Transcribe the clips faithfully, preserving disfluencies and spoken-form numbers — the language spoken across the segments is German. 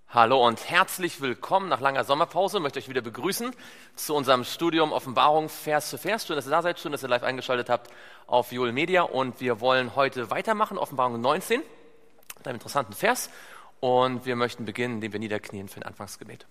Hallo und herzlich willkommen nach langer Sommerpause. Ich möchte euch wieder begrüßen zu unserem Studium Offenbarung Vers für Vers. Schön, dass ihr da seid, schön, dass ihr live eingeschaltet habt auf Joel Media. Und wir wollen heute weitermachen, Offenbarung neunzehn, mit einem interessanten Vers. Und wir möchten beginnen, indem wir niederknien für ein Anfangsgebet.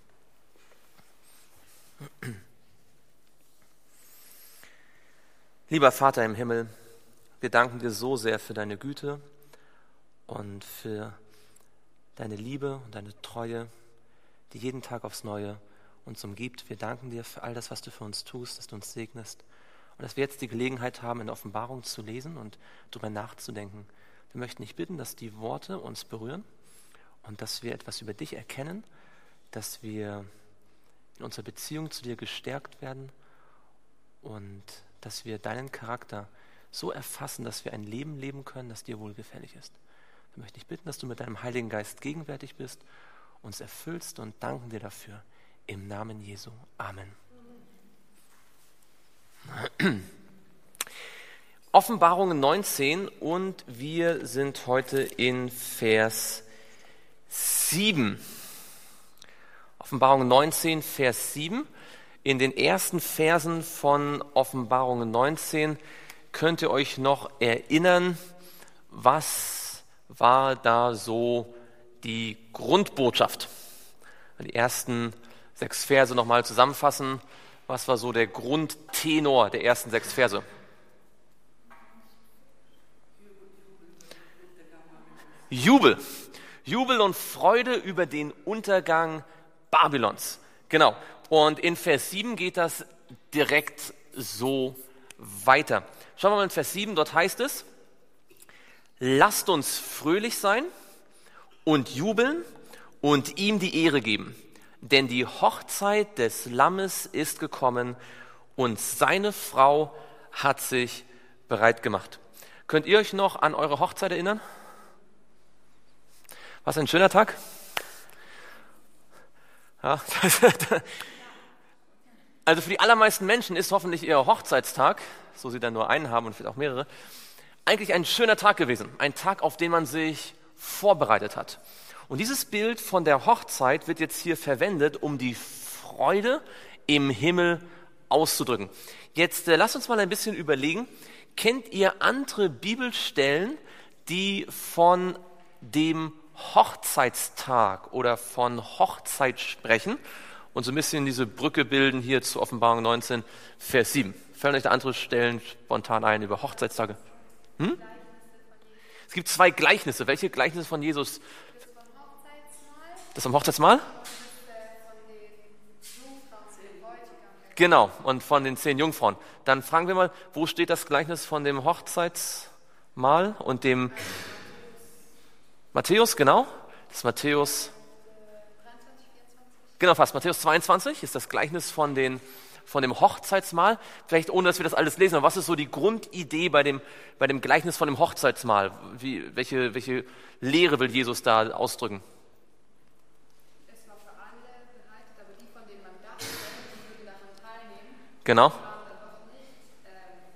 Lieber Vater im Himmel, wir danken dir so sehr für deine Güte und für deine Liebe und deine Treue, die jeden Tag aufs Neue uns umgibt. Wir danken dir für all das, was du für uns tust, dass du uns segnest und dass wir jetzt die Gelegenheit haben, in der Offenbarung zu lesen und darüber nachzudenken. Wir möchten dich bitten, dass die Worte uns berühren und dass wir etwas über dich erkennen, dass wir in unserer Beziehung zu dir gestärkt werden und dass wir deinen Charakter so erfassen, dass wir ein Leben leben können, das dir wohlgefällig ist. Ich möchte dich bitten, dass du mit deinem Heiligen Geist gegenwärtig bist, uns erfüllst und danken dir dafür. Im Namen Jesu. Amen. Offenbarung neunzehn und wir sind heute in Vers sieben. Offenbarung neunzehn, Vers sieben. In den ersten Versen von Offenbarung neunzehn könnt ihr euch noch erinnern, was war da so die Grundbotschaft. Die ersten sechs Verse nochmal zusammenfassen. Was war so der Grundtenor der ersten sechs Verse? Jubel. Jubel und Freude über den Untergang Babylons. Genau. Und in Vers sieben geht das direkt so weiter. Schauen wir mal in Vers sieben, dort heißt es: Lasst uns fröhlich sein und jubeln und ihm die Ehre geben, denn die Hochzeit des Lammes ist gekommen und seine Frau hat sich bereit gemacht. Könnt ihr euch noch an eure Hochzeit erinnern? Was ein schöner Tag? Ja, also für die allermeisten Menschen ist hoffentlich ihr Hochzeitstag, so sie dann nur einen haben und vielleicht auch mehrere, eigentlich ein schöner Tag gewesen, ein Tag, auf den man sich vorbereitet hat. Und dieses Bild von der Hochzeit wird jetzt hier verwendet, um die Freude im Himmel auszudrücken. Jetzt äh, lasst uns mal ein bisschen überlegen, kennt ihr andere Bibelstellen, die von dem Hochzeitstag oder von Hochzeit sprechen und so ein bisschen diese Brücke bilden hier zu Offenbarung neunzehn, Vers sieben? Fallen euch da andere Stellen spontan ein über Hochzeitstage? Hm? Es gibt zwei Gleichnisse. Welche Gleichnisse von Jesus? Das vom Hochzeitsmahl? Genau, und von den zehn Jungfrauen. Dann fragen wir mal, wo steht das Gleichnis von dem Hochzeitsmahl und dem Matthäus, genau? Das ist Matthäus. Genau, fast. Matthäus zweiundzwanzig ist das Gleichnis von den von dem Hochzeitsmahl, vielleicht ohne, dass wir das alles lesen, aber was ist so die Grundidee bei dem, bei dem Gleichnis von dem Hochzeitsmahl? Wie, welche, welche Lehre will Jesus da ausdrücken? Es war für alle bereitet, aber die, von denen man dachte, die würden daran teilnehmen, genau. waren dann doch nicht ähm,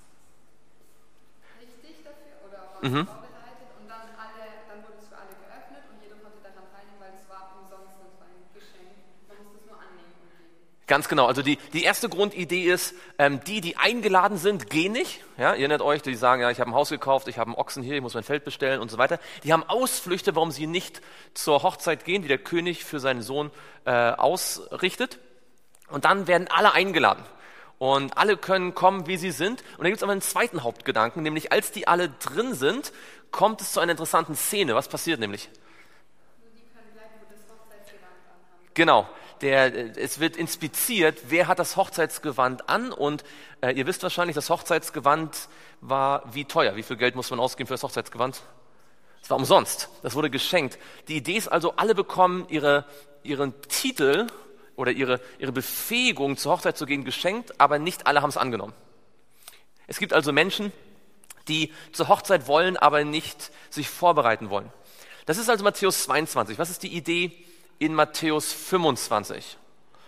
richtig dafür oder waren Mhm. vorbereitet und dann, alle, dann wurde es für alle geöffnet und jeder konnte daran teilnehmen, weil es war umsonst und es war ein Geschenk. Man musste es nur annehmen und geben. Ganz genau. Also die, die erste Grundidee ist, ähm, die, die eingeladen sind, gehen nicht. Ja, ihr erinnert euch, die sagen, ja, ich habe ein Haus gekauft, ich habe einen Ochsen hier, ich muss mein Feld bestellen und so weiter. Die haben Ausflüchte, warum sie nicht zur Hochzeit gehen, die der König für seinen Sohn äh, ausrichtet. Und dann werden alle eingeladen. Und alle können kommen, wie sie sind. Und da gibt es aber einen zweiten Hauptgedanken, nämlich als die alle drin sind, kommt es zu einer interessanten Szene. Was passiert nämlich? Nur die können bleiben, wo das Hochzeitsgewand anhaben. Genau, der, es wird inspiziert, wer hat das Hochzeitsgewand an und äh, ihr wisst wahrscheinlich, das Hochzeitsgewand war wie teuer. Wie viel Geld muss man ausgeben für das Hochzeitsgewand? Es war umsonst, das wurde geschenkt. Die Idee ist also, alle bekommen ihre, ihren Titel oder ihre, ihre Befähigung zur Hochzeit zu gehen geschenkt, aber nicht alle haben es angenommen. Es gibt also Menschen, die zur Hochzeit wollen, aber nicht sich vorbereiten wollen. Das ist also Matthäus zweiundzwanzig. Was ist die Idee in Matthäus fünfundzwanzig?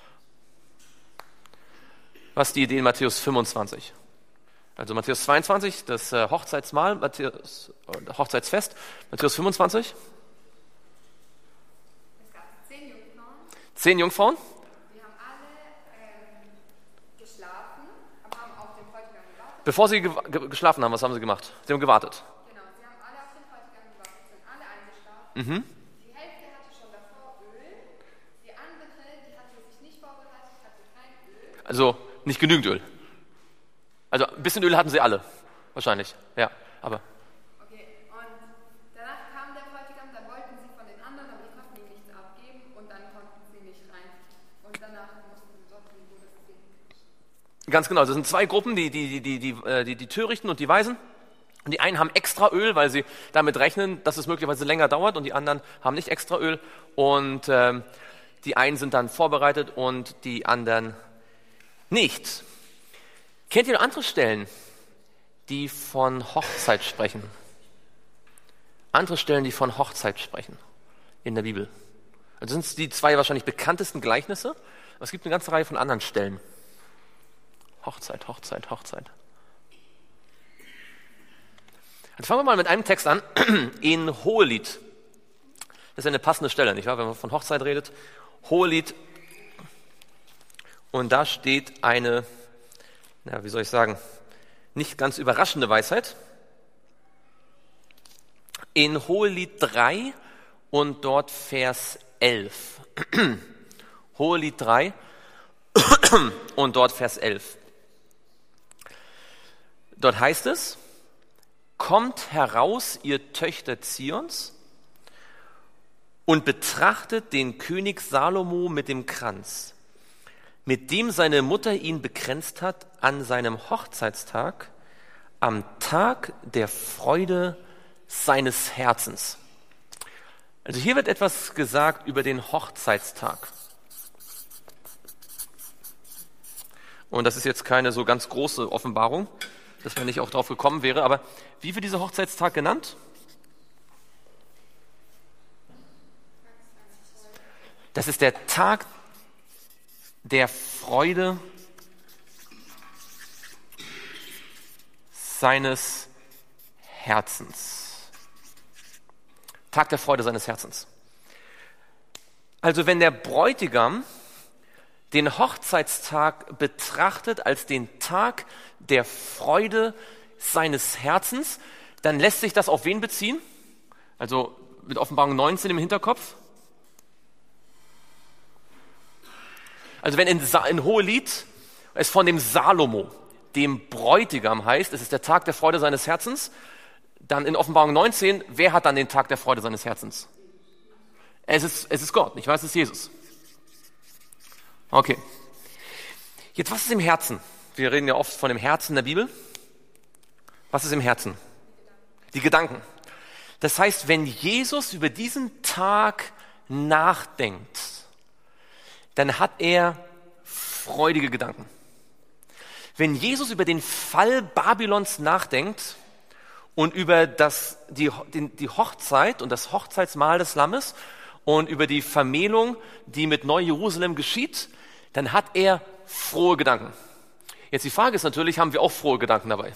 Was ist die Idee in Matthäus fünfundzwanzig? Also Matthäus zweiundzwanzig, das äh, Hochzeitsmahl, Matthäus, äh, Hochzeitsfest. Matthäus fünfundzwanzig. Es gab zehn Zehn Jungfrauen? Die haben alle ähm, geschlafen, aber haben auf den Bräutigam gewartet. Bevor sie ge ge geschlafen haben, was haben sie gemacht? Sie haben gewartet. Genau, sie haben alle auf den Bräutigam gewartet, sind alle eingeschlafen. Mhm. Die Hälfte hatte schon davor Öl, die andere, die hatte sich nicht vorbereitet, hatte kein Öl. Also nicht genügend Öl. Also ein bisschen Öl hatten sie alle, wahrscheinlich. Ja, aber... Okay, und danach kam der Bräutigam, dann wollten sie von den anderen, aber die konnten ihm nichts abgeben und dann konnten sie nicht rein. Und danach mussten sie trotzdem ein gutes Ding. Ganz genau, das sind zwei Gruppen, die, die, die, die, die, die, die Törichten und die Weisen. Und die einen haben extra Öl, weil sie damit rechnen, dass es möglicherweise länger dauert, und die anderen haben nicht extra Öl. Und ähm, die einen sind dann vorbereitet und die anderen nicht. Kennt ihr noch andere Stellen, die von Hochzeit sprechen? Andere Stellen, die von Hochzeit sprechen in der Bibel. Das sind die zwei wahrscheinlich bekanntesten Gleichnisse, aber es gibt eine ganze Reihe von anderen Stellen. Hochzeit, Hochzeit, Hochzeit. Dann fangen wir mal mit einem Text an, in Hohelied. Das ist ja eine passende Stelle, nicht wahr, wenn man von Hochzeit redet. Hohelied. Und da steht eine, na, wie soll ich sagen, nicht ganz überraschende Weisheit. In Hohelied drei und dort Vers elf. Hohelied drei und dort Vers elf. Dort heißt es: Kommt heraus, ihr Töchter Zions, und betrachtet den König Salomo mit dem Kranz, mit dem seine Mutter ihn bekränzt hat an seinem Hochzeitstag, am Tag der Freude seines Herzens. Also hier wird etwas gesagt über den Hochzeitstag. Und das ist jetzt keine so ganz große Offenbarung, dass man nicht auch drauf gekommen wäre, aber wie wird dieser Hochzeitstag genannt? Das ist der Tag der Freude seines Herzens. Tag der Freude seines Herzens. Also wenn der Bräutigam den Hochzeitstag betrachtet als den Tag der Freude seines Herzens, dann lässt sich das auf wen beziehen? Also mit Offenbarung neunzehn im Hinterkopf. Also wenn in, Sa- in Hohelied es von dem Salomo, dem Bräutigam heißt, es ist der Tag der Freude seines Herzens, dann in Offenbarung neunzehn, wer hat dann den Tag der Freude seines Herzens? Es ist, es ist Gott, nicht wahr? Es ist Jesus. Okay. Jetzt, was ist im Herzen? Wir reden ja oft von dem Herzen der Bibel. Was ist im Herzen? Die Gedanken. Das heißt, wenn Jesus über diesen Tag nachdenkt, dann hat er freudige Gedanken. Wenn Jesus über den Fall Babylons nachdenkt und über das, die, die, die Hochzeit und das Hochzeitsmahl des Lammes und über die Vermählung, die mit Neu-Jerusalem geschieht, dann hat er frohe Gedanken. Jetzt die Frage ist natürlich, haben wir auch frohe Gedanken dabei?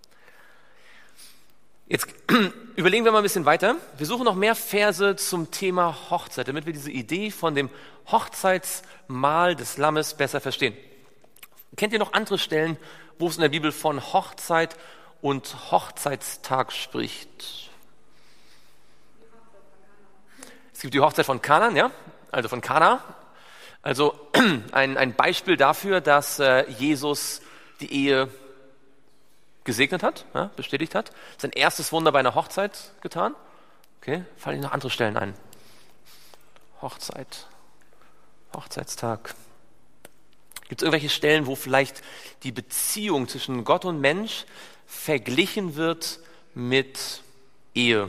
Jetzt überlegen wir mal ein bisschen weiter. Wir suchen noch mehr Verse zum Thema Hochzeit, damit wir diese Idee von dem Hochzeitsmahl des Lammes besser verstehen. Kennt ihr noch andere Stellen, wo es in der Bibel von Hochzeit und Hochzeitstag spricht? Es gibt die Hochzeit von Kanaan, ja, also von Kana. Also ein, ein Beispiel dafür, dass äh, Jesus die Ehe gesegnet hat, ja, bestätigt hat. Sein erstes Wunder bei einer Hochzeit getan. Okay, fallen Ihnen noch andere Stellen ein? Hochzeit, Hochzeitstag. Gibt es irgendwelche Stellen, wo vielleicht die Beziehung zwischen Gott und Mensch verglichen wird mit Ehe?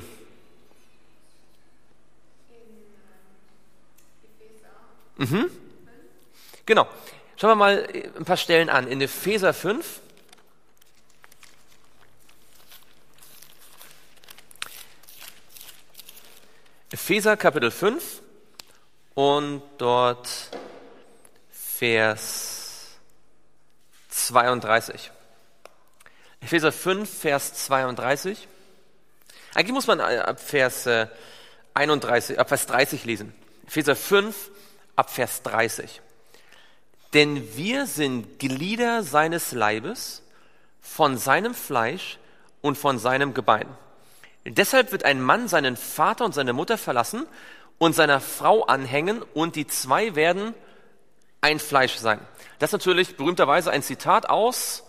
Mhm. Genau. Schauen wir mal ein paar Stellen an. In Epheser fünf. Epheser Kapitel fünf und dort Vers zweiunddreißig. Epheser fünf, Vers zweiunddreißig. Eigentlich muss man ab Vers einunddreißig, ab Vers dreißig lesen. Epheser fünf, ab Vers dreißig. Denn wir sind Glieder seines Leibes, von seinem Fleisch und von seinem Gebein. Deshalb wird ein Mann seinen Vater und seine Mutter verlassen und seiner Frau anhängen und die zwei werden ein Fleisch sein. Das ist natürlich berühmterweise ein Zitat aus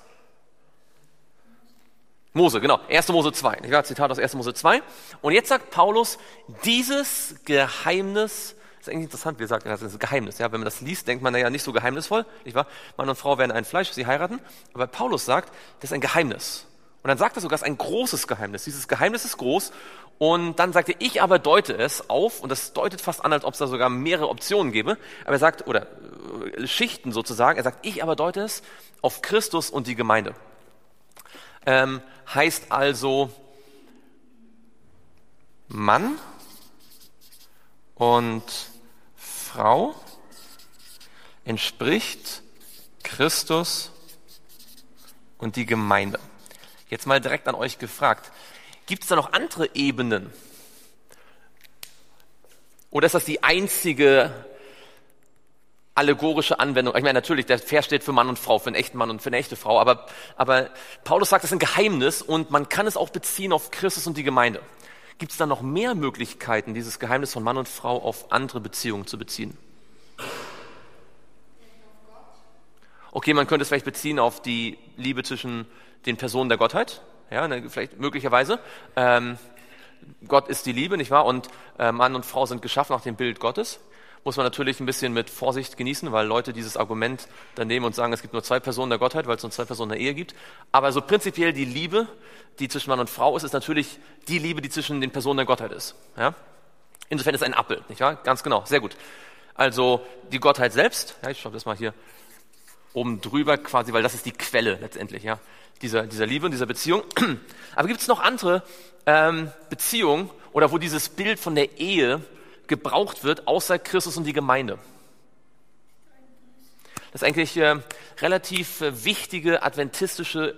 Mose, genau, erster Mose zwei. Ich war Zitat aus erster Mose zwei. Und jetzt sagt Paulus, dieses Geheimnis, das ist eigentlich interessant, wie er sagt, das ist ein Geheimnis. Ja, wenn man das liest, denkt man, naja, nicht so geheimnisvoll, nicht wahr? Mann und Frau werden ein Fleisch, sie heiraten. Aber Paulus sagt, das ist ein Geheimnis. Und dann sagt er sogar, es ist ein großes Geheimnis. Dieses Geheimnis ist groß. Und dann sagt er, ich aber deute es auf, und das deutet fast an, als ob es da sogar mehrere Optionen gäbe. Aber er sagt, oder äh, Schichten sozusagen, er sagt, ich aber deute es auf Christus und die Gemeinde. Ähm, heißt also Mann und Frau entspricht Christus und die Gemeinde. Jetzt mal direkt an euch gefragt, gibt es da noch andere Ebenen? Oder ist das die einzige allegorische Anwendung? Ich meine, natürlich, der Vers steht für Mann und Frau, für einen echten Mann und für eine echte Frau, aber, aber Paulus sagt, das ist ein Geheimnis und man kann es auch beziehen auf Christus und die Gemeinde. Gibt es da noch mehr Möglichkeiten, dieses Geheimnis von Mann und Frau auf andere Beziehungen zu beziehen? Okay, man könnte es vielleicht beziehen auf die Liebe zwischen den Personen der Gottheit, ja, ne, vielleicht möglicherweise. Ähm, Gott ist die Liebe, nicht wahr? Und äh, Mann und Frau sind geschaffen nach dem Bild Gottes. Muss man natürlich ein bisschen mit Vorsicht genießen, weil Leute dieses Argument dann nehmen und sagen, es gibt nur zwei Personen der Gottheit, weil es nur zwei Personen der Ehe gibt. Aber so prinzipiell die Liebe, die zwischen Mann und Frau ist, ist natürlich die Liebe, die zwischen den Personen der Gottheit ist. Ja? Insofern ist es ein Abbild, nicht wahr? Ganz genau, sehr gut. Also die Gottheit selbst, ja, ich schreibe das mal hier oben drüber quasi, weil das ist die Quelle letztendlich, ja, dieser, dieser Liebe und dieser Beziehung. Aber gibt es noch andere ähm, Beziehungen oder wo dieses Bild von der Ehe gebraucht wird, außer Christus und die Gemeinde? Das ist eigentlich äh, relativ äh, wichtige adventistische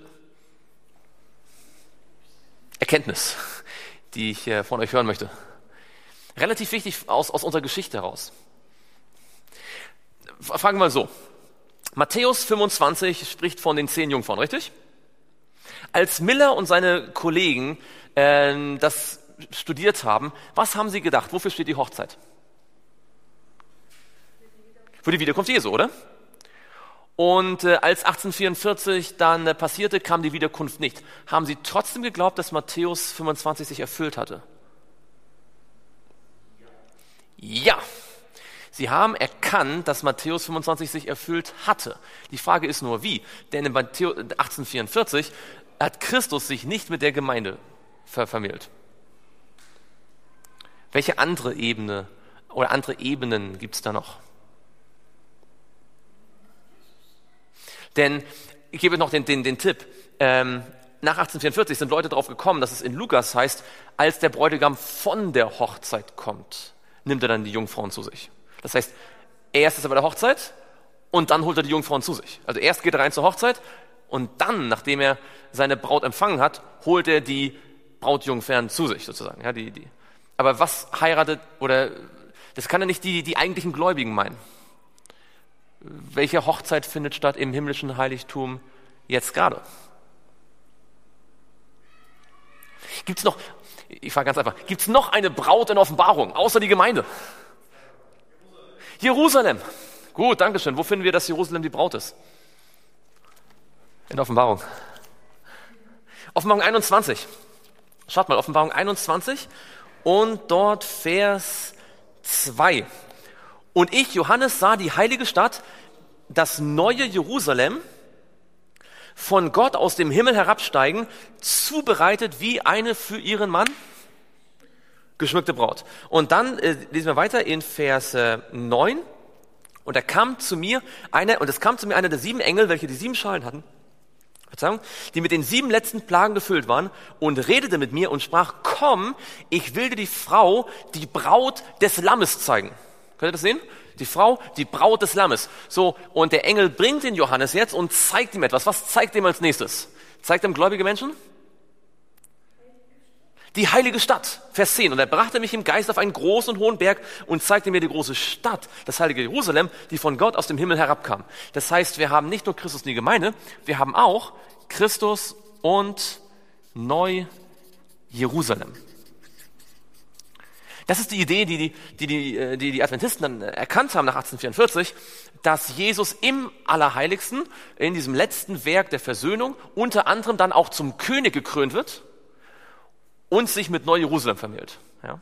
Erkenntnis, die ich äh, von euch hören möchte. Relativ wichtig aus, aus unserer Geschichte heraus. Fragen wir mal so. Matthäus fünfundzwanzig spricht von den zehn Jungfrauen, richtig? Als Miller und seine Kollegen äh, das studiert haben, was haben sie gedacht? Wofür steht die Hochzeit? Für die Wiederkunft Jesu, oder? Und äh, als achtzehnhundertvierundvierzig dann äh, passierte, kam die Wiederkunft nicht. Haben sie trotzdem geglaubt, dass Matthäus fünfundzwanzig sich erfüllt hatte? Ja. Sie haben erkannt, dass Matthäus fünfundzwanzig sich erfüllt hatte. Die Frage ist nur, wie? Denn in Matthäus achtzehnhundertvierundvierzig hat Christus sich nicht mit der Gemeinde ver- vermählt. Welche andere Ebene oder andere Ebenen gibt es da noch? Denn ich gebe noch den, den, den Tipp. Ähm, nach achtzehnhundertvierundvierzig sind Leute darauf gekommen, dass es in Lukas heißt, als der Bräutigam von der Hochzeit kommt, nimmt er dann die Jungfrauen zu sich. Das heißt, erst ist er bei der Hochzeit und dann holt er die Jungfrauen zu sich. Also erst geht er rein zur Hochzeit und dann, nachdem er seine Braut empfangen hat, holt er die Brautjungfern zu sich sozusagen. Ja, die, die. Aber was heiratet, oder das kann ja nicht die, die eigentlichen Gläubigen meinen. Welche Hochzeit findet statt im himmlischen Heiligtum jetzt gerade? Gibt es noch, ich frage ganz einfach, gibt es noch eine Braut in Offenbarung, außer die Gemeinde? Jerusalem. Gut, danke schön. Wo finden wir, dass Jerusalem die Braut ist? In der Offenbarung. Offenbarung einundzwanzig. Schaut mal, Offenbarung einundzwanzig und dort Vers zwei. Und ich, Johannes, sah die heilige Stadt, das neue Jerusalem, von Gott aus dem Himmel herabsteigen, zubereitet wie eine für ihren Mann geschmückte Braut. Und dann äh, lesen wir weiter in Vers äh, neun. Und da kam zu mir einer, und es kam zu mir einer der sieben Engel, welche die sieben Schalen hatten, Verzeihung, die mit den sieben letzten Plagen gefüllt waren, und redete mit mir und sprach: Komm, ich will dir die Frau, die Braut des Lammes zeigen. Könnt ihr das sehen? Die Frau, die Braut des Lammes. So, und der Engel bringt den Johannes jetzt und zeigt ihm etwas. Was zeigt ihm als nächstes? Zeigt ihm gläubige Menschen? Die heilige Stadt, Vers zehn. Und er brachte mich im Geist auf einen großen und hohen Berg und zeigte mir die große Stadt, das heilige Jerusalem, die von Gott aus dem Himmel herabkam. Das heißt, wir haben nicht nur Christus und die Gemeinde, wir haben auch Christus und Neu-Jerusalem. Das ist die Idee, die die, die, die, die, die Adventisten dann erkannt haben nach achtzehnhundertvierundvierzig, dass Jesus im Allerheiligsten, in diesem letzten Werk der Versöhnung, unter anderem dann auch zum König gekrönt wird und sich mit Neu-Jerusalem vermählt. Ja.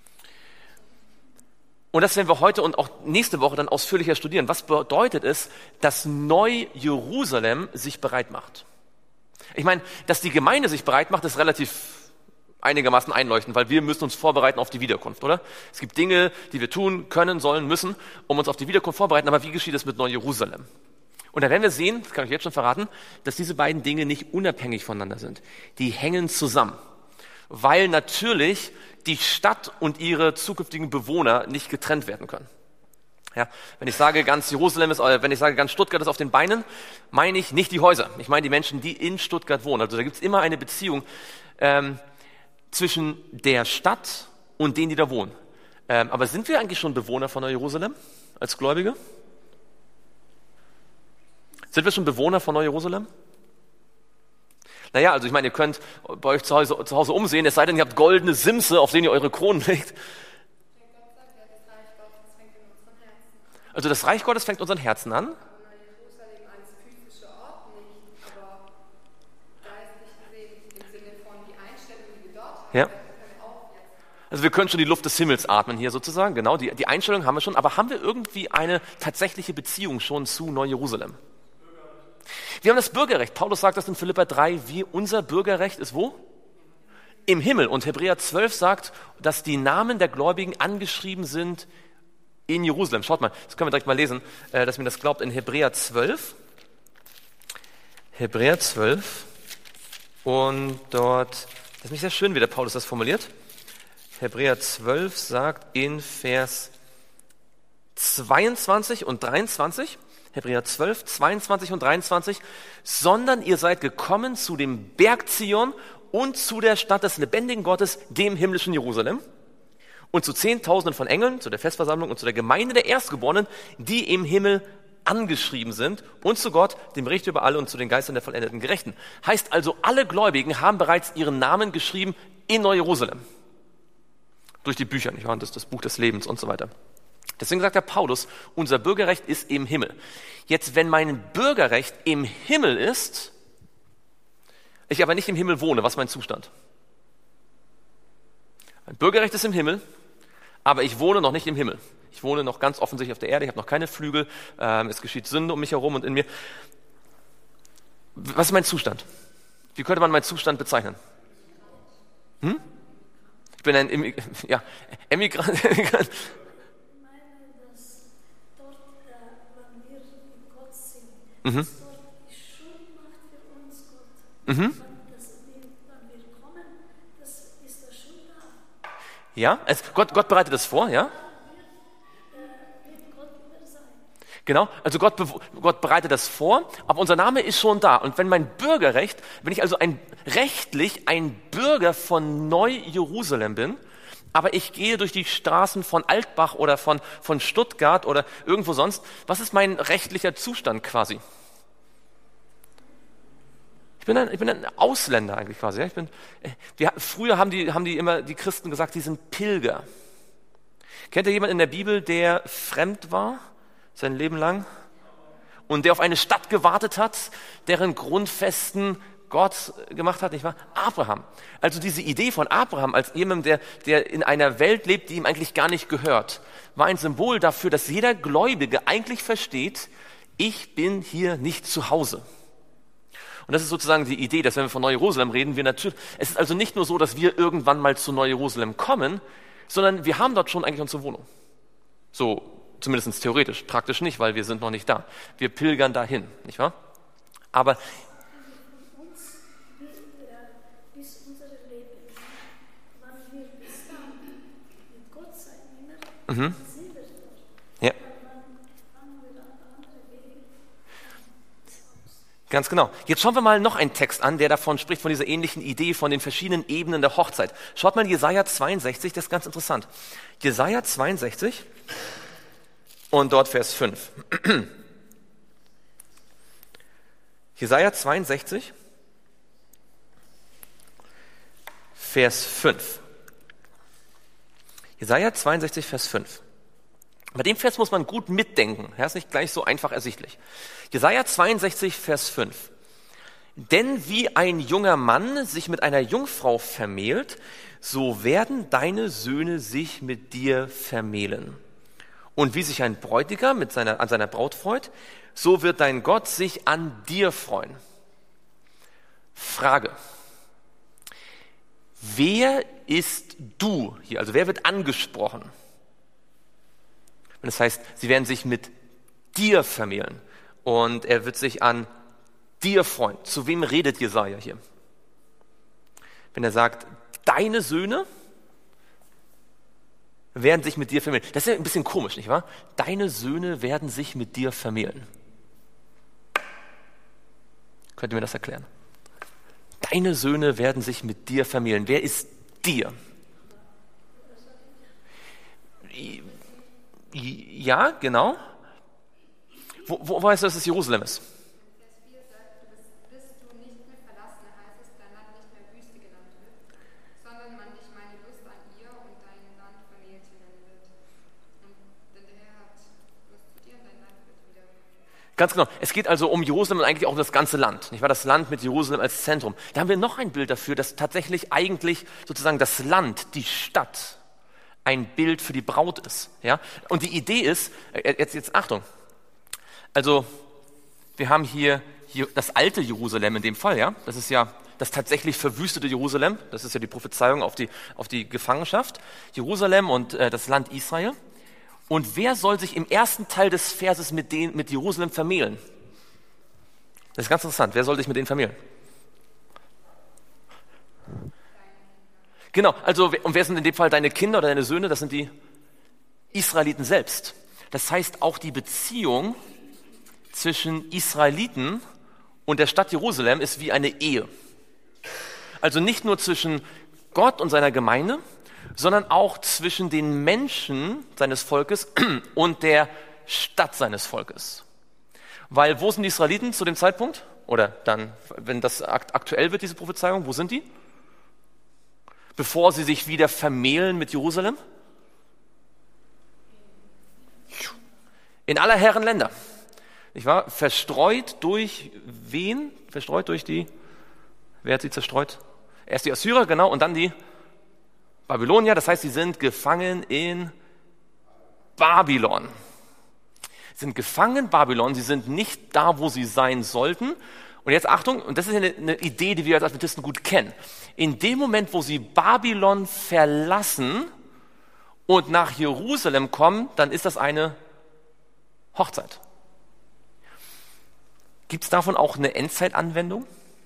Und das werden wir heute und auch nächste Woche dann ausführlicher studieren. Was bedeutet es, dass Neu-Jerusalem sich bereit macht? Ich meine, dass die Gemeinde sich bereit macht, ist relativ einigermaßen einleuchtend, weil wir müssen uns vorbereiten auf die Wiederkunft, oder? Es gibt Dinge, die wir tun können, sollen, müssen, um uns auf die Wiederkunft vorbereiten. Aber wie geschieht es mit Neu-Jerusalem? Und da werden wir sehen, das kann ich jetzt schon verraten, dass diese beiden Dinge nicht unabhängig voneinander sind. Die hängen zusammen. Weil natürlich die Stadt und ihre zukünftigen Bewohner nicht getrennt werden können. Ja, wenn ich sage, ganz Jerusalem ist, wenn ich sage, ganz Stuttgart ist auf den Beinen, meine ich nicht die Häuser. Ich meine die Menschen, die in Stuttgart wohnen. Also da gibt es immer eine Beziehung ähm, zwischen der Stadt und denen, die da wohnen. Ähm, aber sind wir eigentlich schon Bewohner von Neu-Jerusalem als Gläubige? Sind wir schon Bewohner von Neu-Jerusalem? Naja, also ich meine, ihr könnt bei euch zu Hause, zu Hause umsehen, es sei denn, ihr habt goldene Simse, auf denen ihr eure Kronen legt. Also das Reich Gottes fängt unseren Herzen an. Ja. Also wir können schon die Luft des Himmels atmen hier sozusagen, genau, die, die Einstellung haben wir schon, aber haben wir irgendwie eine tatsächliche Beziehung schon zu Neu-Jerusalem? Wir haben das Bürgerrecht. Paulus sagt das in Philipper drei, wie unser Bürgerrecht ist wo? Im Himmel. Und Hebräer zwölf sagt, dass die Namen der Gläubigen angeschrieben sind in Jerusalem. Schaut mal, das können wir direkt mal lesen, dass mir das glaubt in Hebräer zwölf. Hebräer zwölf. Und dort, das ist nicht sehr schön, wie der Paulus das formuliert. Hebräer zwölf sagt in Vers zweiundzwanzig und dreiundzwanzig, Hebräer zwölf, zweiundzwanzig und dreiundzwanzig, sondern ihr seid gekommen zu dem Berg Zion und zu der Stadt des lebendigen Gottes, dem himmlischen Jerusalem, und zu Zehntausenden von Engeln, zu der Festversammlung und zu der Gemeinde der Erstgeborenen, die im Himmel angeschrieben sind, und zu Gott, dem Richter über alle, und zu den Geistern der vollendeten Gerechten. Heißt also, alle Gläubigen haben bereits ihren Namen geschrieben in Neu-Jerusalem. Durch die Bücher, nicht wahr? Das ist das Buch des Lebens und so weiter. Deswegen sagt der Paulus, unser Bürgerrecht ist im Himmel. Jetzt, wenn mein Bürgerrecht im Himmel ist, ich aber nicht im Himmel wohne, was ist mein Zustand? Mein Bürgerrecht ist im Himmel, aber ich wohne noch nicht im Himmel. Ich wohne noch ganz offensichtlich auf der Erde, ich habe noch keine Flügel, ähm, es geschieht Sünde um mich herum und in mir. Was ist mein Zustand? Wie könnte man meinen Zustand bezeichnen? Hm? Ich bin ein Immig- ja, Emigrant. Mhm. Mhm. Ja, es, Gott, Gott bereitet das vor, ja? Genau, also Gott, Gott bereitet das vor, aber unser Name ist schon da. Und wenn mein Bürgerrecht, wenn ich also ein, rechtlich ein Bürger von Neu-Jerusalem bin, aber ich gehe durch die Straßen von Altbach oder von, von Stuttgart oder irgendwo sonst, was ist mein rechtlicher Zustand quasi? Ich bin ein, ich bin ein Ausländer eigentlich quasi. Ja? Ich bin, wir, früher haben die, haben die immer die Christen gesagt, die sind Pilger. Kennt ihr jemanden in der Bibel, der fremd war, sein Leben lang? Und der auf eine Stadt gewartet hat, deren Grundfesten Gott gemacht hat, nicht wahr? Abraham. Also diese Idee von Abraham als jemandem, der, der in einer Welt lebt, die ihm eigentlich gar nicht gehört, war ein Symbol dafür, dass jeder Gläubige eigentlich versteht, ich bin hier nicht zu Hause. Und das ist sozusagen die Idee, dass wenn wir von Neu-Jerusalem reden, wir natürlich, es ist also nicht nur so, dass wir irgendwann mal zu Neu-Jerusalem kommen, sondern wir haben dort schon eigentlich unsere Wohnung. So, zumindest theoretisch, praktisch nicht, weil wir sind noch nicht da. Wir pilgern dahin, nicht wahr? Aber mhm. Ja. Ganz genau. Jetzt schauen wir mal noch einen Text an, der davon spricht, von dieser ähnlichen Idee, von den verschiedenen Ebenen der Hochzeit. Schaut mal Jesaja zweiundsechzig, das ist ganz interessant. Jesaja zweiundsechzig und dort Vers fünf. Jesaja zweiundsechzig, Vers fünf. Jesaja zweiundsechzig, Vers fünf. Bei dem Vers muss man gut mitdenken. Er ist nicht gleich so einfach ersichtlich. Jesaja zweiundsechzig, Vers fünf. Denn wie ein junger Mann sich mit einer Jungfrau vermählt, so werden deine Söhne sich mit dir vermählen. Und wie sich ein Bräutigam mit seiner, an seiner Braut freut, so wird dein Gott sich an dir freuen. Frage. Wer ist du hier? Also wer wird angesprochen? Und das heißt, sie werden sich mit dir vermählen. Und er wird sich an dir freuen. Zu wem redet Jesaja hier? Wenn er sagt, deine Söhne werden sich mit dir vermählen. Das ist ja ein bisschen komisch, nicht wahr? Deine Söhne werden sich mit dir vermählen. Könnt ihr mir das erklären? Deine Söhne werden sich mit dir vermählen. Wer ist dir? Ja, genau. Wo, wo weißt du, dass es Jerusalem ist? Vers vier sagt, du bist, bist du nicht mehr verlassen, heißt es, dein Land nicht mehr Wüste genannt wird, sondern man dich meine Lust an ihr und dein Land vermählt nennen wird. Und denn der Herr hat Lust zu dir und dein Land wird wieder. Ganz genau. Es geht also um Jerusalem und eigentlich auch um das ganze Land. Nicht wahr? Das Land mit Jerusalem als Zentrum. Da haben wir noch ein Bild dafür, dass tatsächlich eigentlich sozusagen das Land, die Stadt, ein Bild für die Braut ist. Ja? Und die Idee ist, jetzt, jetzt Achtung, also wir haben hier, hier das alte Jerusalem in dem Fall, ja, das ist ja das tatsächlich verwüstete Jerusalem, das ist ja die Prophezeiung auf die, auf die Gefangenschaft, Jerusalem und äh, das Land Israel. Und wer soll sich im ersten Teil des Verses mit, den, mit Jerusalem vermählen? Das ist ganz interessant, wer soll sich mit denen vermählen? Genau, also und wer sind in dem Fall deine Kinder oder deine Söhne? Das sind die Israeliten selbst. Das heißt, auch die Beziehung zwischen Israeliten und der Stadt Jerusalem ist wie eine Ehe. Also nicht nur zwischen Gott und seiner Gemeinde, sondern auch zwischen den Menschen seines Volkes und der Stadt seines Volkes. Weil wo sind die Israeliten zu dem Zeitpunkt? Oder dann, wenn das aktuell wird, diese Prophezeiung, wo sind die? Bevor sie sich wieder vermählen mit Jerusalem? In aller Herren Länder. Nicht wahr? Verstreut durch wen? Verstreut durch die, wer hat sie zerstreut? Erst die Assyrer, genau, und dann die Babylonier. Das heißt, sie sind gefangen in Babylon. Sie sind gefangen in Babylon, sie sind nicht da, wo sie sein sollten. Und jetzt Achtung, und das ist eine, eine Idee, die wir als Adventisten gut kennen. In dem Moment, wo sie Babylon verlassen und nach Jerusalem kommen, dann ist das eine Hochzeit. Gibt es davon auch eine Endzeitanwendung?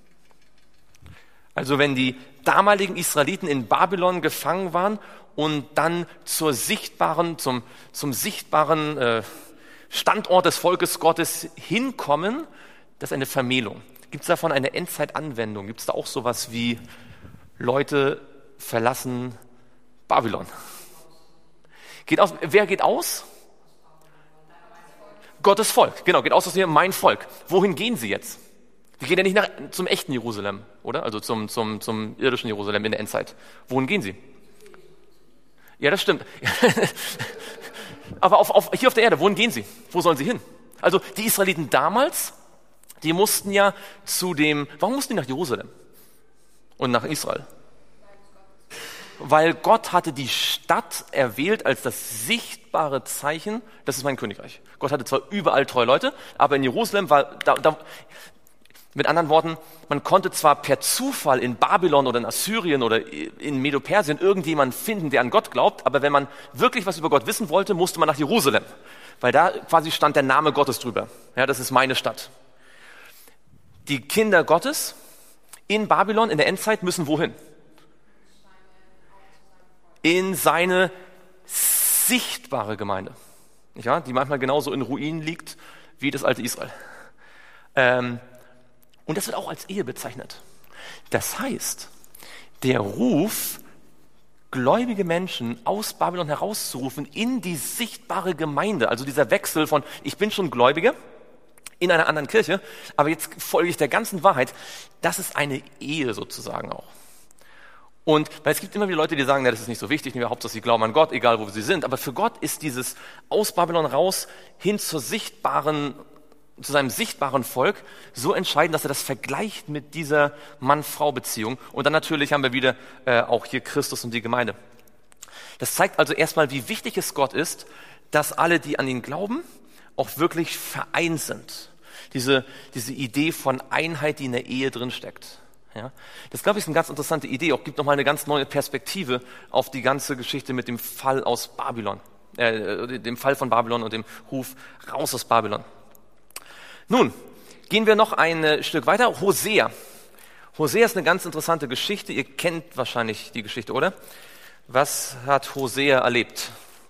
Also wenn die damaligen Israeliten in Babylon gefangen waren und dann zur sichtbaren, zum, zum sichtbaren äh, Standort des Volkes Gottes hinkommen, das ist eine Vermählung. Gibt es davon eine Endzeitanwendung? Gibt es da auch sowas wie Leute verlassen Babylon? Geht aus, wer geht aus? Gottes Volk, genau, geht aus aus hier mein Volk. Wohin gehen sie jetzt? Die gehen ja nicht nach, zum echten Jerusalem, oder? Also zum, zum, zum irdischen Jerusalem in der Endzeit. Wohin gehen sie? Ja, das stimmt. Aber auf, auf, hier auf der Erde, wohin gehen sie? Wo sollen sie hin? Also die Israeliten damals, die mussten ja zu dem, warum mussten die nach Jerusalem und nach Israel? Weil Gott hatte die Stadt erwählt als das sichtbare Zeichen, das ist mein Königreich. Gott hatte zwar überall treue Leute, aber in Jerusalem war, da, da, mit anderen Worten, man konnte zwar per Zufall in Babylon oder in Assyrien oder in Medo-Persien irgendjemanden finden, der an Gott glaubt, aber wenn man wirklich was über Gott wissen wollte, musste man nach Jerusalem, weil da quasi stand der Name Gottes drüber. Ja, das ist meine Stadt. Die Kinder Gottes in Babylon in der Endzeit müssen wohin? In seine sichtbare Gemeinde, ja, die manchmal genauso in Ruinen liegt wie das alte Israel. Ähm, Und das wird auch als Ehe bezeichnet. Das heißt, der Ruf, gläubige Menschen aus Babylon herauszurufen in die sichtbare Gemeinde, also dieser Wechsel von ich bin schon Gläubige in einer anderen Kirche, aber jetzt folge ich der ganzen Wahrheit, das ist eine Ehe sozusagen auch. Und weil es gibt immer wieder Leute, die sagen, ja, das ist nicht so wichtig, Hauptsache sie glauben an Gott, egal wo sie sind, aber für Gott ist dieses aus Babylon raus hin zur sichtbaren zu seinem sichtbaren Volk so entscheidend, dass er das vergleicht mit dieser Mann-Frau-Beziehung. Und dann natürlich haben wir wieder äh, auch hier Christus und die Gemeinde. Das zeigt also erstmal, wie wichtig es Gott ist, dass alle, die an ihn glauben, auch wirklich vereint sind. Diese, diese Idee von Einheit, die in der Ehe drin steckt. Ja, das, glaube ich, ist eine ganz interessante Idee. Auch gibt nochmal eine ganz neue Perspektive auf die ganze Geschichte mit dem Fall aus Babylon. Äh, dem Fall von Babylon und dem Ruf raus aus Babylon. Nun, gehen wir noch ein Stück weiter. Hosea. Hosea ist eine ganz interessante Geschichte. Ihr kennt wahrscheinlich die Geschichte, oder? Was hat Hosea erlebt?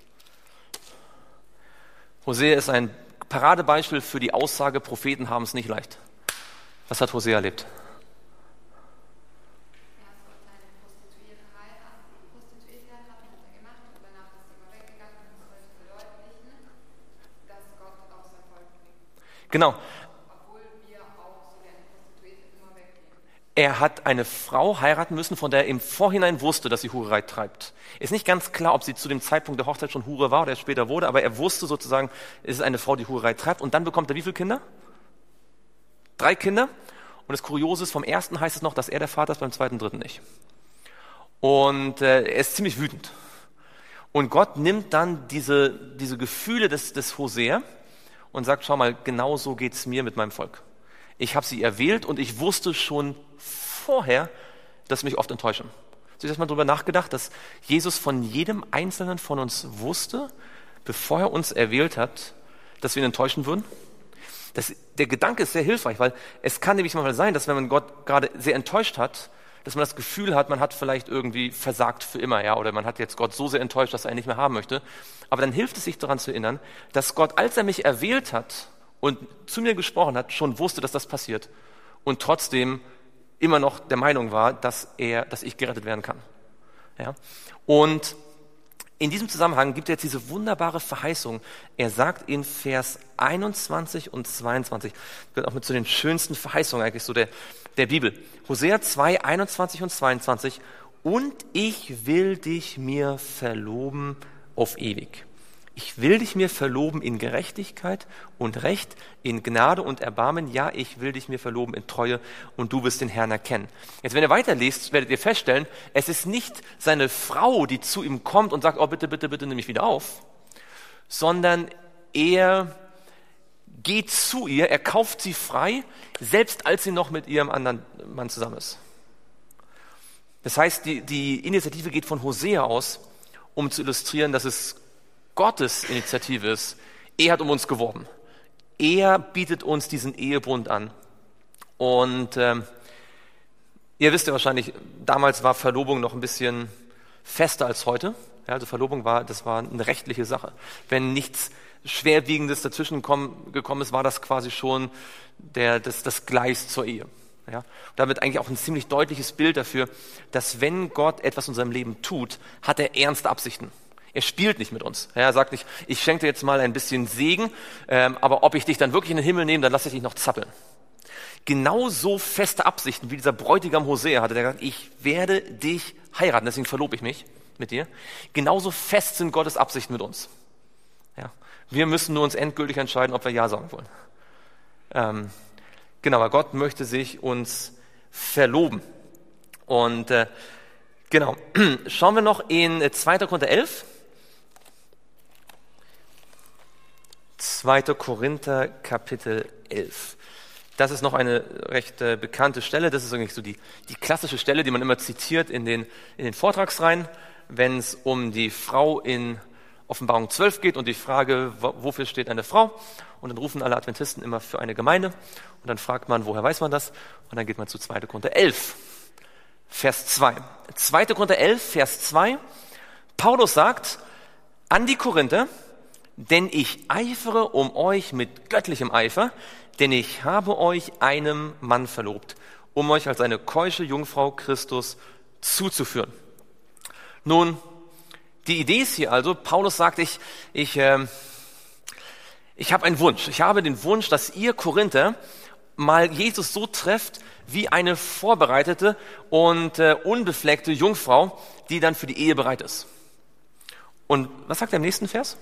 Hosea ist ein Paradebeispiel für die Aussage, Propheten haben es nicht leicht. Was hat Hosea erlebt? Genau. Er hat eine Frau heiraten müssen, von der er im Vorhinein wusste, dass sie Hurerei treibt. Ist nicht ganz klar, ob sie zu dem Zeitpunkt der Hochzeit schon Hure war oder erst später wurde, aber er wusste sozusagen, es ist eine Frau, die Hurerei treibt. Und dann bekommt er wie viele Kinder? Drei Kinder. Und das Kuriose ist, vom ersten heißt es noch, dass er der Vater ist, beim zweiten, dritten nicht. Und äh, er ist ziemlich wütend. Und Gott nimmt dann diese, diese Gefühle des, des Hosea und sagt, schau mal, genau so geht's mir mit meinem Volk. Ich habe sie erwählt und ich wusste schon vorher, dass sie mich oft enttäuschen. Hast du das mal drüber nachgedacht, dass Jesus von jedem Einzelnen von uns wusste, bevor er uns erwählt hat, dass wir ihn enttäuschen würden? Das, der Gedanke ist sehr hilfreich, weil es kann nämlich manchmal sein, dass wenn man Gott gerade sehr enttäuscht hat, dass man das Gefühl hat, man hat vielleicht irgendwie versagt für immer, ja, oder man hat jetzt Gott so sehr enttäuscht, dass er ihn nicht mehr haben möchte. Aber dann hilft es sich daran zu erinnern, dass Gott, als er mich erwählt hat und zu mir gesprochen hat, schon wusste, dass das passiert und trotzdem immer noch der Meinung war, dass er, dass ich gerettet werden kann. Ja? Und in diesem Zusammenhang gibt er jetzt diese wunderbare Verheißung. Er sagt in Vers einundzwanzig und zweiundzwanzig, gehört auch mit zu den schönsten Verheißungen eigentlich so der, der Bibel. Hosea zwei, einundzwanzig und zweiundzwanzig. Und ich will dich mir verloben auf ewig. Ich will dich mir verloben in Gerechtigkeit und Recht, in Gnade und Erbarmen. Ja, ich will dich mir verloben in Treue und du wirst den Herrn erkennen. Jetzt, wenn ihr weiterlest, werdet ihr feststellen, es ist nicht seine Frau, die zu ihm kommt und sagt, oh bitte, bitte, bitte nimm mich wieder auf, sondern er geht zu ihr, er kauft sie frei, selbst als sie noch mit ihrem anderen Mann zusammen ist. Das heißt, die, die Initiative geht von Hosea aus, um zu illustrieren, dass es Gottes Initiative ist. Er hat um uns geworben. Er bietet uns diesen Ehebund an. Und ähm, ihr wisst ja wahrscheinlich, damals war Verlobung noch ein bisschen fester als heute. Ja, also Verlobung war, das war eine rechtliche Sache. Wenn nichts Schwerwiegendes dazwischen gekommen, gekommen ist, war das quasi schon der, das, das Gleis zur Ehe. Ja, und damit eigentlich auch ein ziemlich deutliches Bild dafür, dass wenn Gott etwas in unserem Leben tut, hat er ernste Absichten. Er spielt nicht mit uns. Er sagt nicht, ich schenke dir jetzt mal ein bisschen Segen, ähm, aber ob ich dich dann wirklich in den Himmel nehme, dann lasse ich dich noch zappeln. Genauso feste Absichten wie dieser Bräutigam Hosea hatte, der gesagt, ich werde dich heiraten, deswegen verlobe ich mich mit dir. Genauso fest sind Gottes Absichten mit uns. Ja, wir müssen nur uns endgültig entscheiden, ob wir Ja sagen wollen. Ähm, genau, aber Gott möchte sich uns verloben. Und äh, genau, schauen wir noch in zweiter Korinther elf. zweiter Korinther Kapitel elf. Das ist noch eine recht äh, bekannte Stelle. Das ist eigentlich so die, die klassische Stelle, die man immer zitiert in den, in den Vortragsreihen, wenn es um die Frau in Offenbarung zwölf geht und die Frage, wofür steht eine Frau? Und dann rufen alle Adventisten immer für eine Gemeinde. Und dann fragt man, woher weiß man das? Und dann geht man zu zweiter Korinther elf, Vers zwei. zweiter Korinther elf, Vers zwei. Paulus sagt an die Korinther, denn ich eifere um euch mit göttlichem Eifer, denn ich habe euch einem Mann verlobt, um euch als eine keusche Jungfrau Christus zuzuführen. Nun, die Idee ist hier also, Paulus sagt, ich, ich, äh, ich habe einen Wunsch. Ich habe den Wunsch, dass ihr Korinther mal Jesus so trefft, wie eine vorbereitete und äh, unbefleckte Jungfrau, die dann für die Ehe bereit ist. Und was sagt er im nächsten Vers?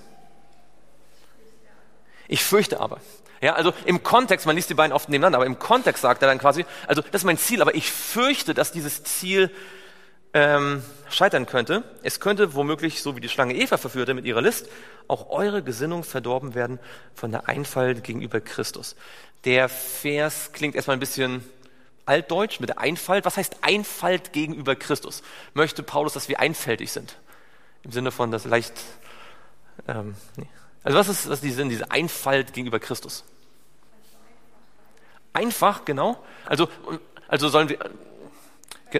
Ich fürchte aber. Ja, also im Kontext, man liest die beiden oft nebeneinander, aber im Kontext sagt er dann quasi, also das ist mein Ziel, aber ich fürchte, dass dieses Ziel ähm, scheitern könnte. Es könnte womöglich, so wie die Schlange Eva verführte mit ihrer List, auch eure Gesinnung verdorben werden von der Einfalt gegenüber Christus. Der Vers klingt erstmal ein bisschen altdeutsch mit der Einfalt. Was heißt Einfalt gegenüber Christus? Möchte Paulus, dass wir einfältig sind? Im Sinne von, das leicht, ähm, nee. Also was ist, was ist die Sinn, diese Einfalt gegenüber Christus? Einfach, genau. Also, also sollen wir, ge-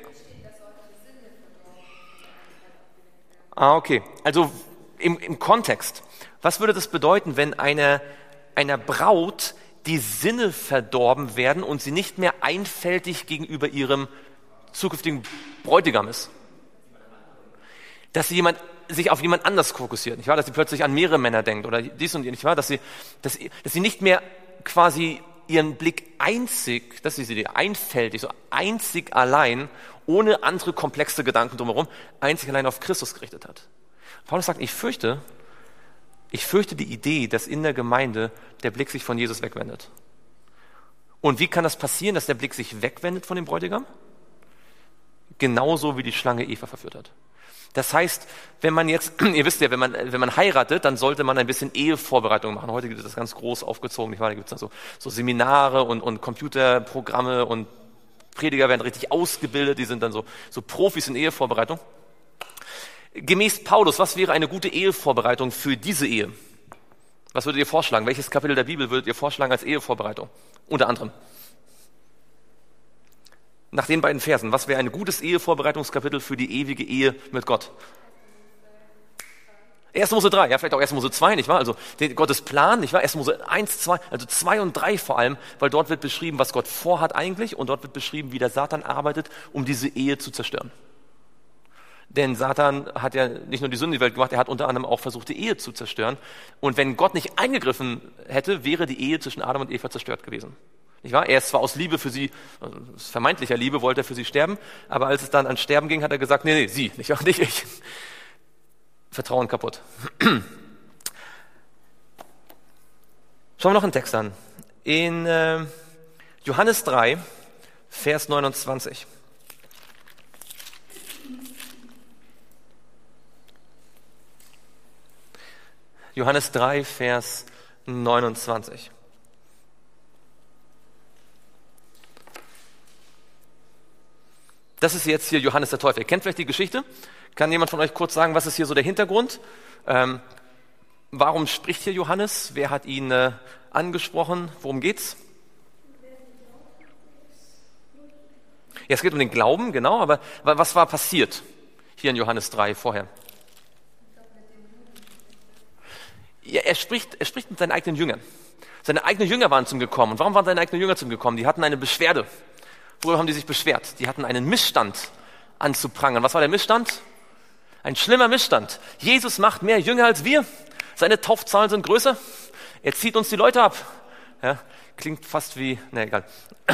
Ah, okay. Also im, im Kontext, was würde das bedeuten, wenn einer, einer Braut die Sinne verdorben werden und sie nicht mehr einfältig gegenüber ihrem zukünftigen Bräutigam ist? Dass sie jemand, sich auf jemand anders fokussiert, nicht wahr? Dass sie plötzlich an mehrere Männer denkt oder dies und jenes, nicht wahr? Dass sie, dass, dass sie nicht mehr quasi ihren Blick einzig, dass sie sie einfältig, so einzig allein, ohne andere komplexe Gedanken drumherum, einzig allein auf Christus gerichtet hat. Paulus sagt, ich fürchte, ich fürchte die Idee, dass in der Gemeinde der Blick sich von Jesus wegwendet. Und wie kann das passieren, dass der Blick sich wegwendet von dem Bräutigam? Genauso wie die Schlange Eva verführt hat. Das heißt, wenn man jetzt, ihr wisst ja, wenn man, wenn man heiratet, dann sollte man ein bisschen Ehevorbereitung machen. Heute gibt es das ganz groß aufgezogen, nicht wahr? Da gibt es dann so, so Seminare und, und Computerprogramme und Prediger werden richtig ausgebildet, die sind dann so, so Profis in Ehevorbereitung. Gemäß Paulus, was wäre eine gute Ehevorbereitung für diese Ehe? Was würdet ihr vorschlagen? Welches Kapitel der Bibel würdet ihr vorschlagen als Ehevorbereitung? Unter anderem. Nach den beiden Versen, was wäre ein gutes Ehevorbereitungskapitel für die ewige Ehe mit Gott? erster Mose drei, ja, vielleicht auch erster Mose zwei, nicht wahr? Also den, Gottes Plan, nicht wahr? erster Mose eins, zwei, also zwei und drei vor allem, weil dort wird beschrieben, was Gott vorhat eigentlich und dort wird beschrieben, wie der Satan arbeitet, um diese Ehe zu zerstören. Denn Satan hat ja nicht nur die Sünde in die Welt gemacht, er hat unter anderem auch versucht, die Ehe zu zerstören. Und wenn Gott nicht eingegriffen hätte, wäre die Ehe zwischen Adam und Eva zerstört gewesen. Nicht wahr? Er ist zwar aus Liebe für sie, also aus vermeintlicher Liebe wollte er für sie sterben, aber als es dann ans Sterben ging, hat er gesagt, nee, nee, sie, nicht, nicht ich. Vertrauen kaputt. Schauen wir noch einen Text an. In äh, Johannes drei, Vers neunundzwanzig. Johannes drei, Vers neunundzwanzig. Das ist jetzt hier Johannes der Täufer. Ihr kennt vielleicht die Geschichte. Kann jemand von euch kurz sagen, was ist hier so der Hintergrund? Ähm, warum spricht hier Johannes? Wer hat ihn äh, angesprochen? Worum geht's? Ja, es geht um den Glauben, genau. Aber was war passiert hier in Johannes drei vorher? Ja, er spricht, er spricht mit seinen eigenen Jüngern. Seine eigenen Jünger waren zu ihm gekommen. Und warum waren seine eigenen Jünger zu ihm gekommen? Die hatten eine Beschwerde. Worüber haben die sich beschwert? Die hatten einen Missstand anzuprangern. Was war der Missstand? Ein schlimmer Missstand. Jesus macht mehr Jünger als wir. Seine Taufzahlen sind größer. Er zieht uns die Leute ab. Ja, klingt fast wie, ne, egal.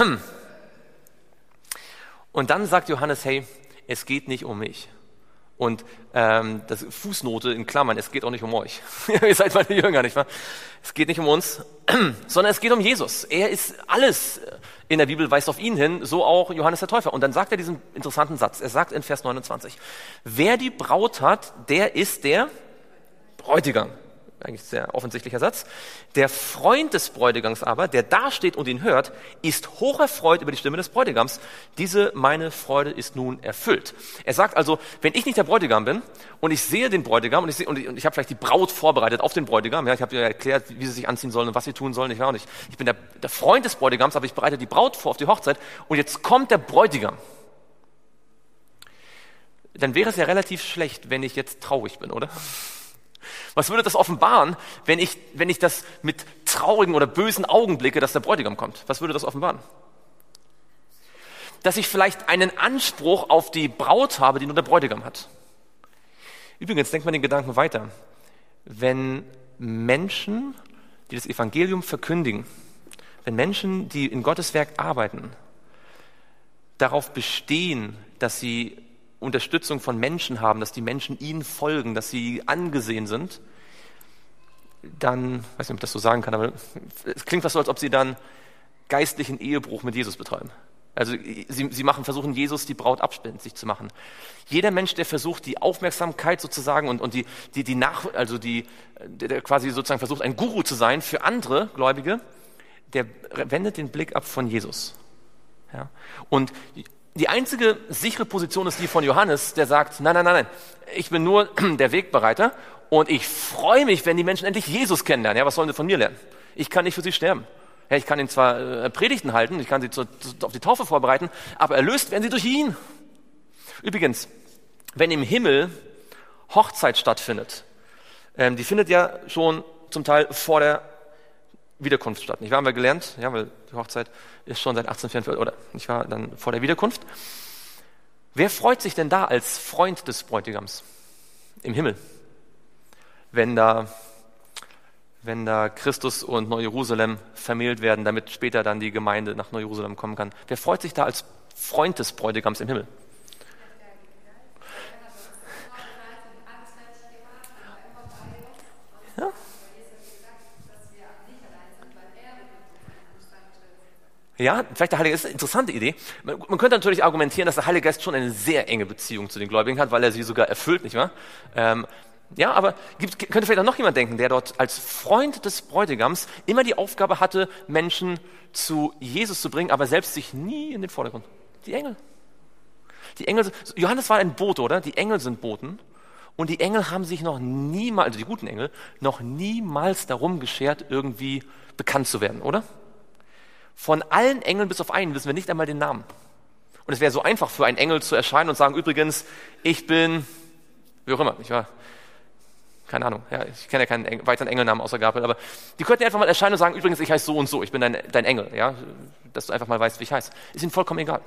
Und dann sagt Johannes, hey, es geht nicht um mich. Und ähm, das Fußnote in Klammern, es geht auch nicht um euch. Ihr seid meine Jünger, nicht wahr? Es geht nicht um uns, sondern es geht um Jesus. Er ist alles in der Bibel, weist auf ihn hin, so auch Johannes der Täufer. Und dann sagt er diesen interessanten Satz. Er sagt in Vers neunundzwanzig, wer die Braut hat, der ist der Bräutigam. Eigentlich sehr offensichtlicher Satz. Der Freund des Bräutigams aber, der da steht und ihn hört, ist hocherfreut über die Stimme des Bräutigams. Diese meine Freude ist nun erfüllt. Er sagt also, wenn ich nicht der Bräutigam bin und ich sehe den Bräutigam und ich, sehe, und ich, und ich habe vielleicht die Braut vorbereitet auf den Bräutigam, ja, ich habe ihr erklärt, wie sie sich anziehen sollen und was sie tun sollen, nicht wahr? Und ich, ich bin der, der Freund des Bräutigams, aber ich bereite die Braut vor auf die Hochzeit und jetzt kommt der Bräutigam. Dann wäre es ja relativ schlecht, wenn ich jetzt traurig bin, oder? Was würde das offenbaren, wenn ich, wenn ich das mit traurigen oder bösen Augen blicke, dass der Bräutigam kommt? Was würde das offenbaren? Dass ich vielleicht einen Anspruch auf die Braut habe, die nur der Bräutigam hat. Übrigens, denkt man den Gedanken weiter. Wenn Menschen, die das Evangelium verkündigen, wenn Menschen, die in Gottes Werk arbeiten, darauf bestehen, dass sie Unterstützung von Menschen haben, dass die Menschen ihnen folgen, dass sie angesehen sind, dann, ich weiß nicht, ob ich das so sagen kann, aber es klingt fast so, als ob sie dann geistlichen Ehebruch mit Jesus betreiben. Also sie, sie machen, versuchen, Jesus die Braut abspenstig zu machen. Jeder Mensch, der versucht, die Aufmerksamkeit sozusagen und, und die, die, die nach, also die, der, der quasi sozusagen versucht, ein Guru zu sein für andere Gläubige, der wendet den Blick ab von Jesus. Ja? Und die einzige sichere Position ist die von Johannes, der sagt, nein, nein, nein, nein, ich bin nur der Wegbereiter und ich freue mich, wenn die Menschen endlich Jesus kennenlernen. Ja, was sollen sie von mir lernen? Ich kann nicht für sie sterben. Ja, ich kann ihnen zwar äh, Predigten halten, ich kann sie zu, zu, auf die Taufe vorbereiten, aber erlöst werden sie durch ihn. Übrigens, wenn im Himmel Hochzeit stattfindet, ähm, die findet ja schon zum Teil vor der Wiederkunft statt. Nicht wahr? Haben wir gelernt, ja, weil die Hochzeit ist schon seit achtzehnhundertvierundvierzig, oder nicht wahr, dann vor der Wiederkunft. Wer freut sich denn da als Freund des Bräutigams im Himmel, wenn da, wenn da Christus und Neu-Jerusalem vermählt werden, damit später dann die Gemeinde nach Neu-Jerusalem kommen kann? Wer freut sich da als Freund des Bräutigams im Himmel? Ja? Ja, vielleicht der Heilige Geist, das ist eine interessante Idee. Man, man könnte natürlich argumentieren, dass der Heilige Geist schon eine sehr enge Beziehung zu den Gläubigen hat, weil er sie sogar erfüllt, nicht wahr? Ähm, ja, aber gibt, könnte vielleicht auch noch jemand denken, der dort als Freund des Bräutigams immer die Aufgabe hatte, Menschen zu Jesus zu bringen, aber selbst sich nie in den Vordergrund. Die Engel. Die Engel, Johannes war ein Bote, oder? Die Engel sind Boten. Und die Engel haben sich noch niemals, also die guten Engel, noch niemals darum geschert, irgendwie bekannt zu werden, oder? Von allen Engeln bis auf einen wissen wir nicht einmal den Namen. Und es wäre so einfach für einen Engel zu erscheinen und sagen, übrigens, ich bin, wie auch immer, ich war, keine Ahnung, ja, ich kenne ja keinen Engel, weiteren Engelnamen außer Gabriel, aber die könnten einfach mal erscheinen und sagen, übrigens, ich heiße so und so, ich bin dein, dein Engel, ja, dass du einfach mal weißt, wie ich heiße. Ist ihnen vollkommen egal.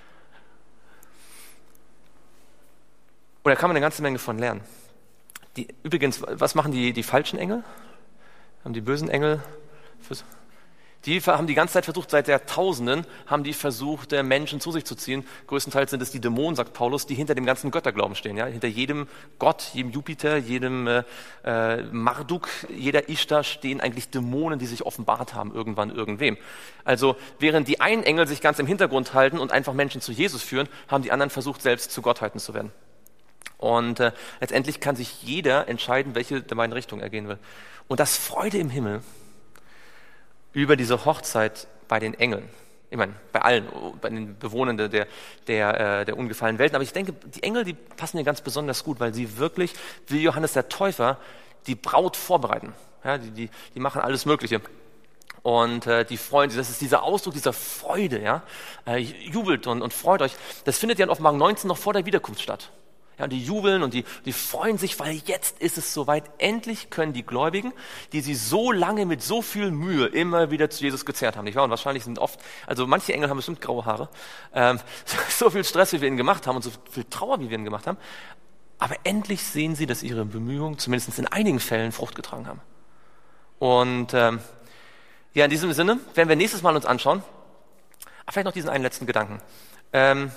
Und da kann man eine ganze Menge von lernen. Die, übrigens, was machen die, die falschen Engel? Haben die bösen Engel fürs Die haben die ganze Zeit versucht, seit Jahrtausenden, haben die versucht, Menschen zu sich zu ziehen. Größtenteils sind es die Dämonen, sagt Paulus, die hinter dem ganzen Götterglauben stehen. Ja? Hinter jedem Gott, jedem Jupiter, jedem äh, Marduk, jeder Ishtar stehen eigentlich Dämonen, die sich offenbart haben, irgendwann irgendwem. Also während die einen Engel sich ganz im Hintergrund halten und einfach Menschen zu Jesus führen, haben die anderen versucht, selbst zu Gottheiten zu werden. Und äh, letztendlich kann sich jeder entscheiden, welche der beiden Richtungen er gehen will. Und das Freude im Himmel über diese Hochzeit bei den Engeln. Ich meine, bei allen, bei den Bewohnern der, der, der, der ungefallenen Welten. Aber ich denke, die Engel, die passen hier ganz besonders gut, weil sie wirklich, wie Johannes der Täufer, die Braut vorbereiten. Ja, die, die, die machen alles Mögliche. Und äh, die freuen sich, das ist dieser Ausdruck dieser Freude. Ja? Äh, jubelt und, und freut euch. Das findet ja in Offenbarung neunzehn noch vor der Wiederkunft statt. Ja, und die jubeln und die, die freuen sich, weil jetzt ist es soweit. Endlich können die Gläubigen, die sie so lange mit so viel Mühe immer wieder zu Jesus gezerrt haben, nicht wahr? Und wahrscheinlich sind oft, also manche Engel haben bestimmt graue Haare, ähm, so viel Stress, wie wir ihnen gemacht haben und so viel Trauer, wie wir ihnen gemacht haben. Aber endlich sehen sie, dass ihre Bemühungen zumindest in einigen Fällen Frucht getragen haben. Und ähm, ja, in diesem Sinne werden wir nächstes Mal uns anschauen, vielleicht noch diesen einen letzten Gedanken. Ähm,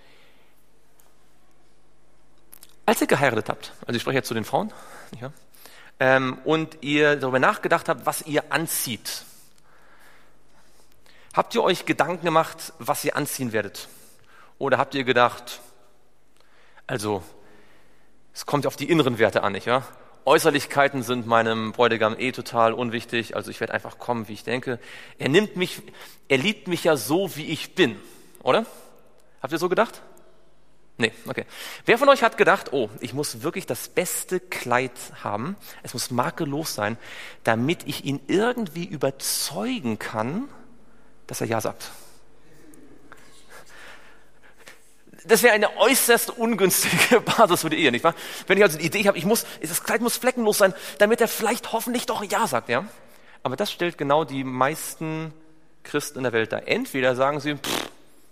Als ihr geheiratet habt, also ich spreche jetzt zu den Frauen, nicht wahr? Ähm, und ihr darüber nachgedacht habt, was ihr anzieht, habt ihr euch Gedanken gemacht, was ihr anziehen werdet? Oder habt ihr gedacht, also es kommt auf die inneren Werte an, nicht wahr? Äußerlichkeiten sind meinem Bräutigam eh total unwichtig, also ich werde einfach kommen, wie ich denke. Er nimmt mich, er liebt mich ja so, wie ich bin, oder? Habt ihr so gedacht? Nee, okay. Wer von euch hat gedacht, oh, ich muss wirklich das beste Kleid haben, es muss makellos sein, damit ich ihn irgendwie überzeugen kann, dass er Ja sagt? Das wäre eine äußerst ungünstige Basis für die Ehe, nicht wahr? Wenn ich also die Idee habe, ich muss, das Kleid muss fleckenlos sein, damit er vielleicht hoffentlich doch Ja sagt, ja? Aber das stellt genau die meisten Christen in der Welt dar. Entweder sagen sie, pff,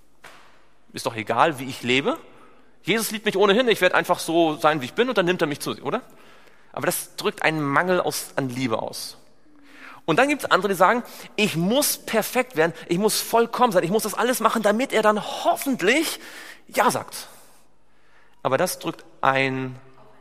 ist doch egal, wie ich lebe. Jesus liebt mich ohnehin, ich werde einfach so sein, wie ich bin und dann nimmt er mich zu sich, oder? Aber das drückt einen Mangel aus, an Liebe aus. Und dann gibt es andere, die sagen, ich muss perfekt werden, ich muss vollkommen sein, ich muss das alles machen, damit er dann hoffentlich Ja sagt. Aber das drückt ein,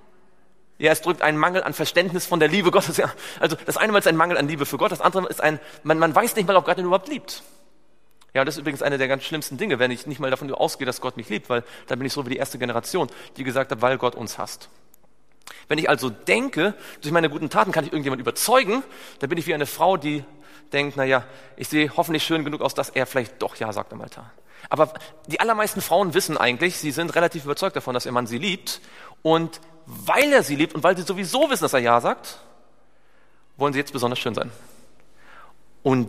ja, es drückt einen Mangel an Verständnis von der Liebe Gottes. Ja. Also das eine Mal ist ein Mangel an Liebe für Gott, das andere ist ein, man, man weiß nicht mal, ob Gott ihn überhaupt liebt. Ja, und das ist übrigens eine der ganz schlimmsten Dinge, wenn ich nicht mal davon ausgehe, dass Gott mich liebt, weil dann bin ich so wie die erste Generation, die gesagt hat, weil Gott uns hasst. Wenn ich also denke, durch meine guten Taten kann ich irgendjemand überzeugen, dann bin ich wie eine Frau, die denkt, naja, ich sehe hoffentlich schön genug aus, dass er vielleicht doch Ja sagt am Altar. Aber die allermeisten Frauen wissen eigentlich, sie sind relativ überzeugt davon, dass ihr Mann sie liebt. Und weil er sie liebt und weil sie sowieso wissen, dass er Ja sagt, wollen sie jetzt besonders schön sein. Und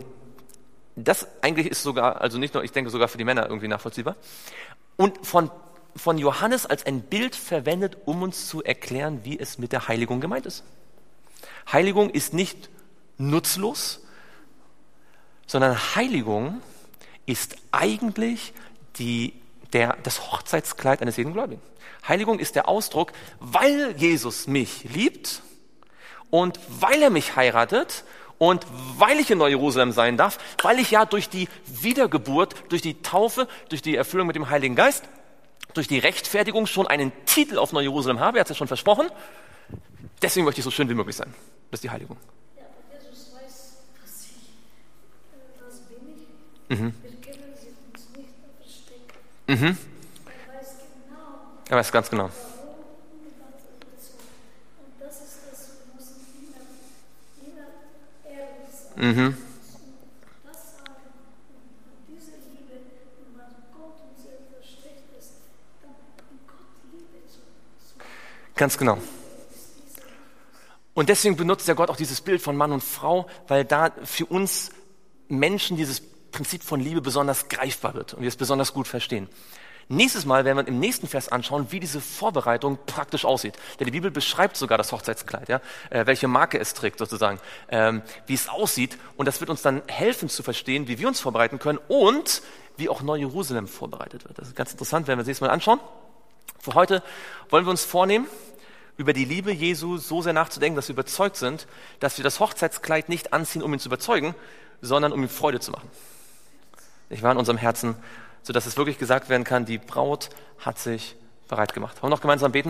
das eigentlich ist sogar, also nicht nur, ich denke sogar für die Männer irgendwie nachvollziehbar. Und von, von Johannes als ein Bild verwendet, um uns zu erklären, wie es mit der Heiligung gemeint ist. Heiligung ist nicht nutzlos, sondern Heiligung ist eigentlich die, der, das Hochzeitskleid eines jeden Gläubigen. Heiligung ist der Ausdruck, weil Jesus mich liebt und weil er mich heiratet und weil ich in Neu-Jerusalem sein darf, weil ich ja durch die Wiedergeburt, durch die Taufe, durch die Erfüllung mit dem Heiligen Geist, durch die Rechtfertigung schon einen Titel auf Neu-Jerusalem habe, er hat es ja schon versprochen, deswegen möchte ich so schön wie möglich sein. Das ist die Heiligung. Ja, aber Jesus weiß, was ich, äh, was bin ich. Mhm. Wir können uns nicht verstecken. Mhm. Er weiß genau, Er weiß ganz genau. warum und was dazu. Und das ist das, wir müssen immer, immer ehrlich sein. Mhm. Und das sagen, und diese Liebe, und was Gott uns etwas schlecht ist, dann Gott Liebe zu, zu Ganz genau. Und deswegen benutzt der Gott auch dieses Bild von Mann und Frau, weil da für uns Menschen dieses Prinzip von Liebe besonders greifbar wird und wir es besonders gut verstehen. Nächstes Mal werden wir im nächsten Vers anschauen, wie diese Vorbereitung praktisch aussieht. Denn die Bibel beschreibt sogar das Hochzeitskleid, ja, äh, welche Marke es trägt sozusagen, ähm, wie es aussieht. Und das wird uns dann helfen zu verstehen, wie wir uns vorbereiten können und wie auch Neu-Jerusalem vorbereitet wird. Das ist ganz interessant, werden wir uns nächstes Mal anschauen. Für heute wollen wir uns vornehmen, über die Liebe Jesu so sehr nachzudenken, dass wir überzeugt sind, dass wir das Hochzeitskleid nicht anziehen, um ihn zu überzeugen, sondern um ihm Freude zu machen. Ich war in unserem Herzen, sodass es wirklich gesagt werden kann, die Braut hat sich bereit gemacht. Wollen wir noch gemeinsam beten?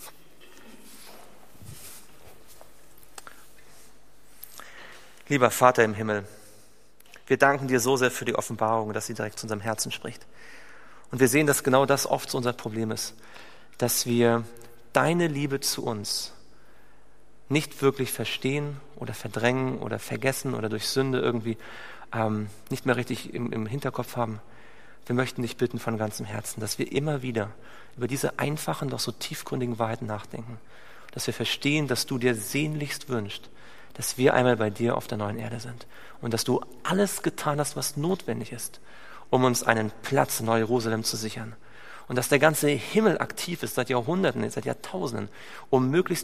Lieber Vater im Himmel, wir danken dir so sehr für die Offenbarung, dass sie direkt zu unserem Herzen spricht. Und wir sehen, dass genau das oft so unser Problem ist, dass wir deine Liebe zu uns nicht wirklich verstehen oder verdrängen oder vergessen oder durch Sünde irgendwie ähm, nicht mehr richtig im, im Hinterkopf haben. Wir möchten dich bitten von ganzem Herzen, dass wir immer wieder über diese einfachen, doch so tiefgründigen Wahrheiten nachdenken. Dass wir verstehen, dass du dir sehnlichst wünschst, dass wir einmal bei dir auf der neuen Erde sind. Und dass du alles getan hast, was notwendig ist, um uns einen Platz in Neu-Jerusalem zu sichern. Und dass der ganze Himmel aktiv ist seit Jahrhunderten, seit Jahrtausenden, um möglichst